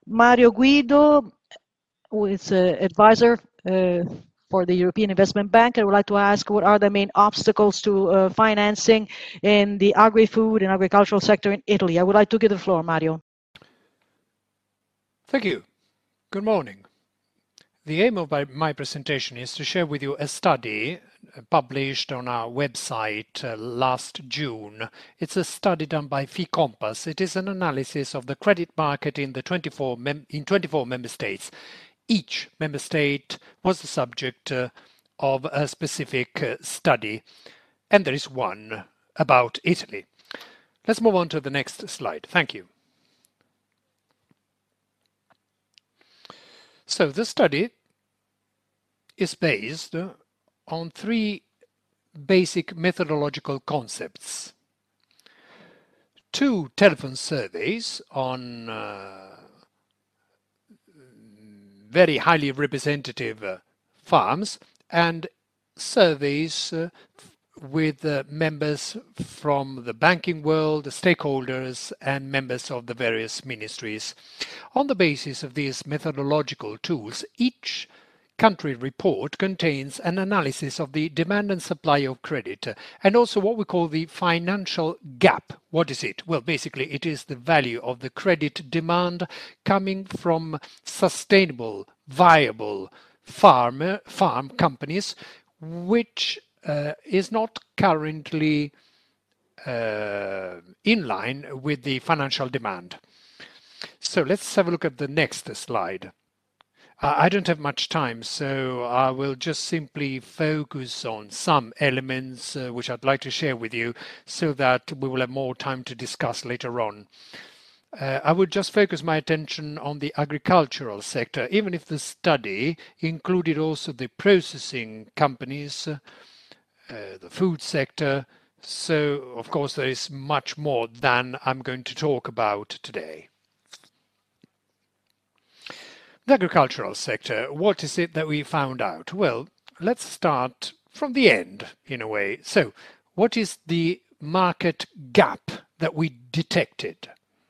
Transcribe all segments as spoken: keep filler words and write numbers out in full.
Mario Guido, who is an advisor uh, for the European Investment Bank. I would like to ask what are the main obstacles to uh, financing in the agri-food and agricultural sector in Italy. I would like to give the floor, Mario. Thank you. Good morning. The aim of my presentation is to share with you a study published on our website uh, last June. It's a study done by FICOMPAS. It is an analysis of the credit market in the twenty-four mem in twenty-four member states. Each member state was the subject uh, of a specific uh, study, and there is one about Italy. Let's move on to the next slide. Thank you. So the study is based on three basic methodological concepts. Two telephone surveys on uh, very highly representative uh, farms and surveys uh, with uh, members from the banking world, the stakeholders, and members of the various ministries. On the basis of these methodological tools, each country report contains an analysis of the demand and supply of credit and also what we call the financial gap. What is it? Well, basically it is the value of the credit demand coming from sustainable, viable farm, farm companies which uh, is not currently uh, in line with the financial demand. So let's have a look at the next slide. I don't have much time, so I will just simply focus on some elements uh, which I'd like to share with you so that we will have more time to discuss later on. Uh, I would just focus my attention on the agricultural sector, even if the study included also the processing companies, uh, the food sector. So, of course, there is much more than I'm going to talk about today. The agricultural sector, what is it that we found out? Well, let's start from the end, in a way. So, what is the market gap that we detected?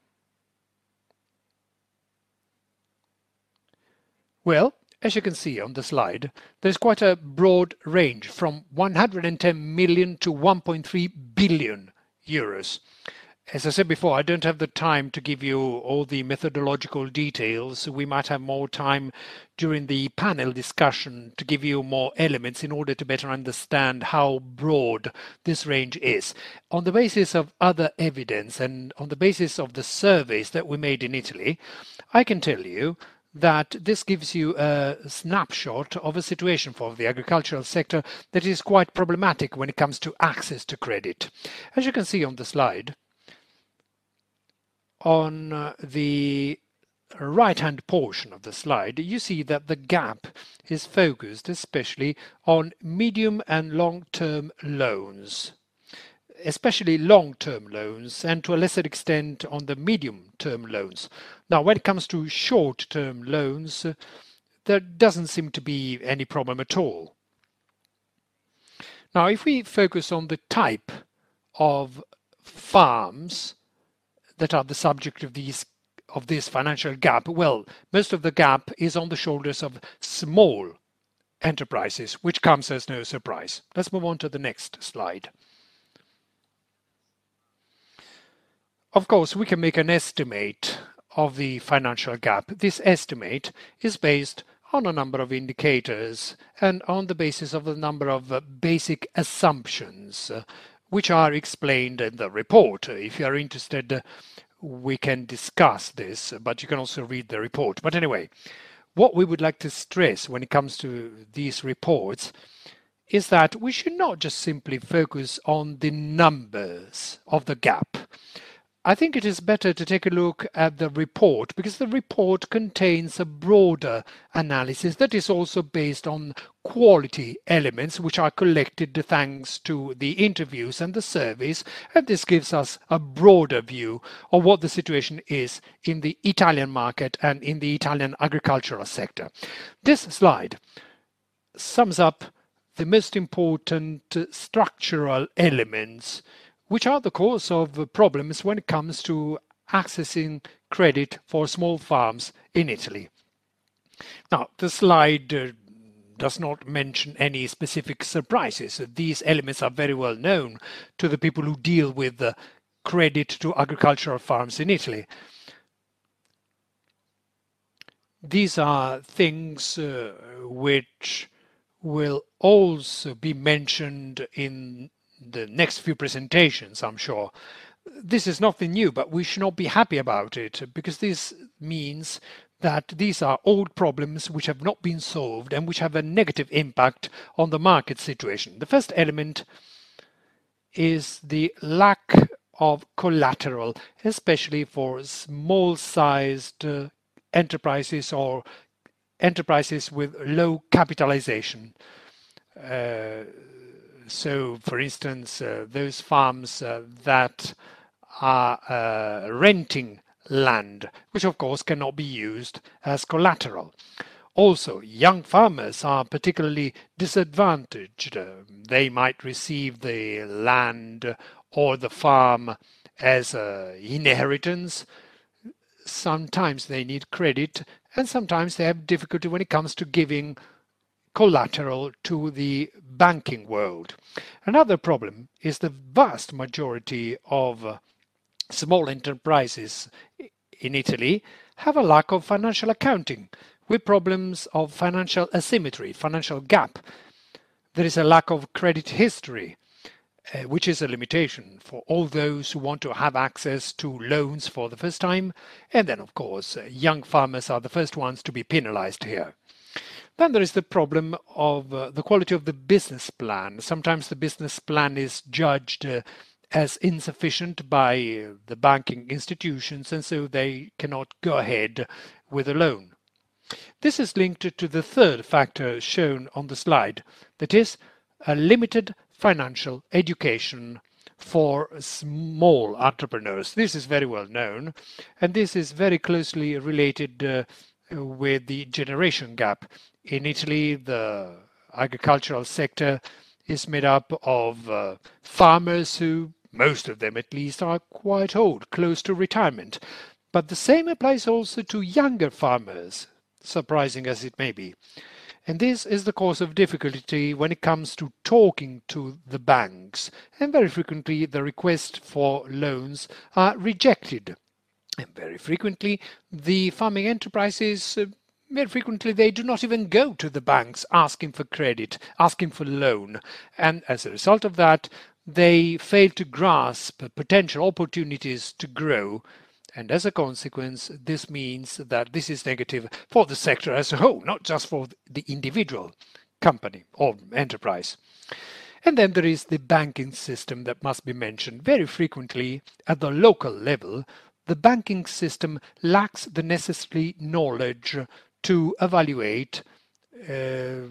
Well, as you can see on the slide, there's quite a broad range from one hundred ten million to one point three billion euros. As I said before, I don't have the time to give you all the methodological details. We might have more time during the panel discussion to give you more elements in order to better understand how broad this range is. On the basis of other evidence and on the basis of the surveys that we made in Italy, I can tell you that this gives you a snapshot of a situation for the agricultural sector that is quite problematic when it comes to access to credit. As you can see on the slide, on uh, the right-hand portion of the slide, you see that the gap is focused especially on medium and long-term loans, especially long-term loans, and to a lesser extent on the medium-term loans. Now, when it comes to short-term loans, uh, there doesn't seem to be any problem at all. Now, if we focus on the type of farms that are the subject of these of this financial gap, well, most of the gap is on the shoulders of small enterprises, which comes as no surprise. Let's move on to the next slide. Of course, we can make an estimate of the financial gap. This estimate is based on a number of indicators and on the basis of a number of uh, basic assumptions uh, which are explained in the report. If you are interested, we can discuss this, but you can also read the report. But anyway, what we would like to stress when it comes to these reports is that we should not just simply focus on the numbers of the gap. I think it is better to take a look at the report because the report contains a broader analysis that is also based on quality elements which are collected thanks to the interviews and the surveys, and this gives us a broader view of what the situation is in the Italian market and in the Italian agricultural sector. This slide sums up the most important structural elements which are the cause of problems when it comes to accessing credit for small farms in Italy. Now, the slide uh, does not mention any specific surprises. These elements are very well known to the people who deal with the credit to agricultural farms in Italy. These are things uh, which will also be mentioned in the next few presentations, I'm sure. This is nothing new, but we should not be happy about it, because this means that these are old problems which have not been solved and which have a negative impact on the market situation. The first element is the lack of collateral, especially for small-sized uh, enterprises or enterprises with low capitalization. Uh, so, for instance, uh, those farms uh, that are uh, renting land, which of course cannot be used as collateral. Also, young farmers are particularly disadvantaged. Uh, they might receive the land or the farm as uh, inheritance. Sometimes they need credit, and sometimes they have difficulty when it comes to giving collateral to the banking world. Another problem is the vast majority of uh, small enterprises in Italy have a lack of financial accounting, with problems of financial asymmetry, financial gap. There is a lack of credit history, uh, which is a limitation for all those who want to have access to loans for the first time. And then, of course, uh, young farmers are the first ones to be penalized here. Then there is the problem of uh, the quality of the business plan. Sometimes the business plan is judged uh, as insufficient by uh, the banking institutions, and so they cannot go ahead with a loan. This is linked to the third factor shown on the slide, that is, a limited financial education for small entrepreneurs. This is very well known, and this is very closely related uh, with the generation gap. In Italy, the agricultural sector is made up of uh, farmers who, most of them at least, are quite old, close to retirement. But the same applies also to younger farmers, surprising as it may be. And this is the cause of difficulty when it comes to talking to the banks. And very frequently the requests for loans are rejected. And very frequently the farming enterprises, uh, very frequently they do not even go to the banks asking for credit, asking for loan. And as a result of that, they fail to grasp potential opportunities to grow. And as a consequence, this means that this is negative for the sector as a whole, not just for the individual company or enterprise. And then there is the banking system that must be mentioned. Very frequently, at the local level, the banking system lacks the necessary knowledge to evaluate uh,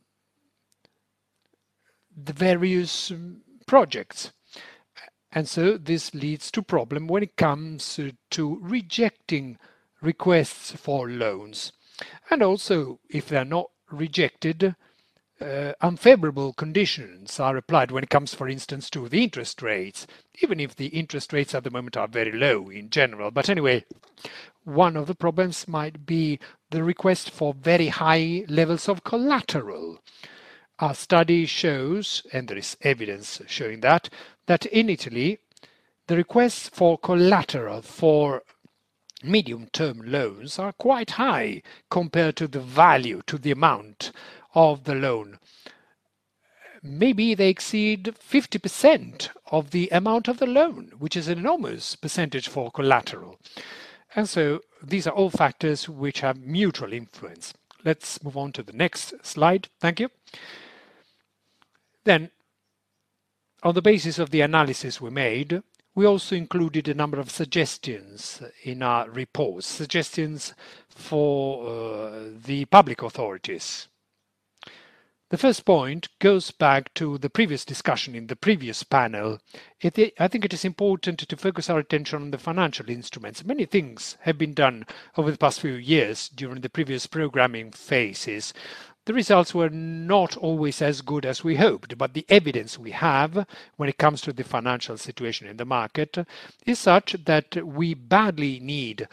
the various projects. And so this leads to problem when it comes to rejecting requests for loans. And also, if they are not rejected, uh, unfavorable conditions are applied when it comes, for instance, to the interest rates, even if the interest rates at the moment are very low in general. But anyway, one of the problems might be the request for very high levels of collateral. Our study shows, and there is evidence showing that, that in Italy, the requests for collateral for medium-term loans are quite high compared to the value, to the amount of the loan. Maybe they exceed fifty percent of the amount of the loan, which is an enormous percentage for collateral. And so these are all factors which have mutual influence. Let's move on to the next slide. Thank you. Then, on the basis of the analysis we made, we also included a number of suggestions in our reports, suggestions for uh, the public authorities. The first point goes back to the previous discussion in the previous panel. It, I think it is important to focus our attention on the financial instruments. Many things have been done over the past few years during the previous programming phases. The results were not always as good as we hoped, but the evidence we have when it comes to the financial situation in the market is such that we badly need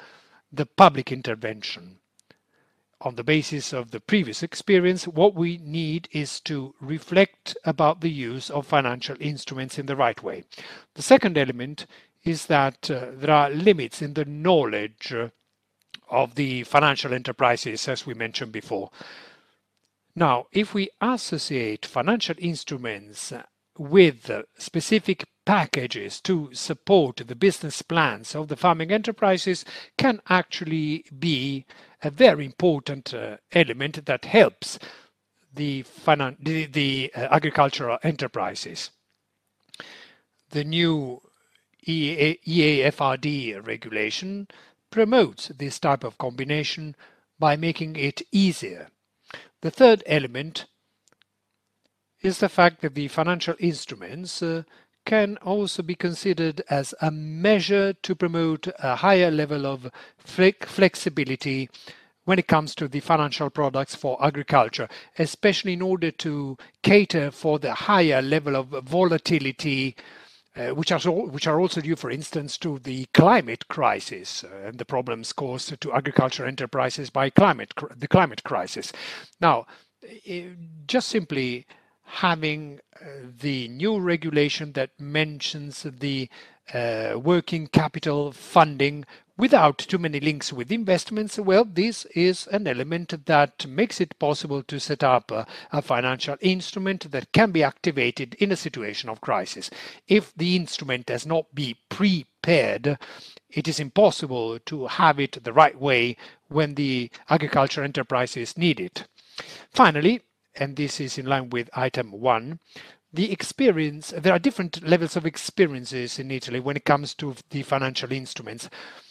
the public intervention. On the basis of the previous experience, what we need is to reflect about the use of financial instruments in the right way. The second element is that uh, there are limits in the knowledge uh, of the financial enterprises, as we mentioned before. Now, if we associate financial instruments with specific packages to support the business plans of the farming enterprises, can actually be a very important uh, element that helps the, the, the uh, agricultural enterprises. The new E A F R D regulation promotes this type of combination by making it easier. The third element is the fact that the financial instruments uh, can also be considered as a measure to promote a higher level of flexibility when it comes to the financial products for agriculture, especially in order to cater for the higher level of volatility Uh, which, are, which are also due, for instance, to the climate crisis uh, and the problems caused to agriculture enterprises by climate, the climate crisis. Now, uh, just simply having uh, the new regulation that mentions the uh, working capital funding without too many links with investments, well, this is an element that makes it possible to set up a, a financial instrument that can be activated in a situation of crisis. If the instrument has not been prepared, it is impossible to have it the right way when the agriculture enterprises need it. Finally, and this is in line with item one, the experience, there are different levels of experiences in Italy when it comes to the financial instruments.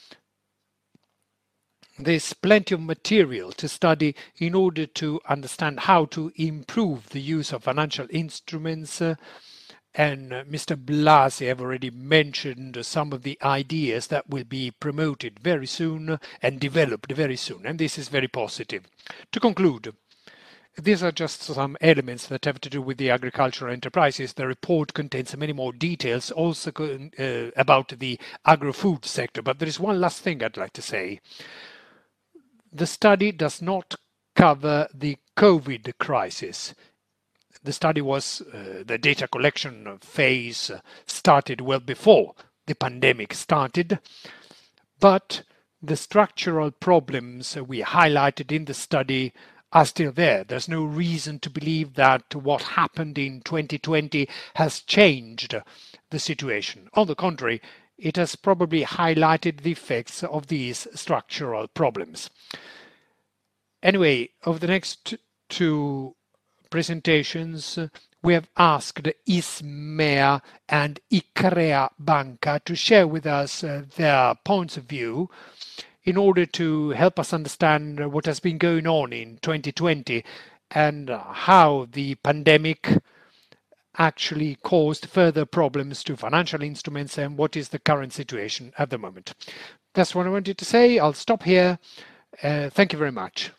There's plenty of material to study in order to understand how to improve the use of financial instruments. Uh, and uh, Mister Blasi have already mentioned some of the ideas that will be promoted very soon and developed very soon. And this is very positive. To conclude, these are just some elements that have to do with the agricultural enterprises. The report contains many more details also uh, about the agro-food sector. But there is one last thing I'd like to say. The study does not cover the COVID crisis. The study was, uh, the data collection phase started well before the pandemic started, but the structural problems we highlighted in the study are still there. There's no reason to believe that what happened in twenty twenty has changed the situation. On the contrary, it has probably highlighted the effects of these structural problems. Anyway, over the next two presentations, we have asked Ismea and Icrea Banca to share with us uh, their points of view in order to help us understand what has been going on in twenty twenty and how the pandemic actually caused further problems to financial instruments and what is the current situation at the moment. That's what I wanted to say. I'll stop here. Uh, thank you very much.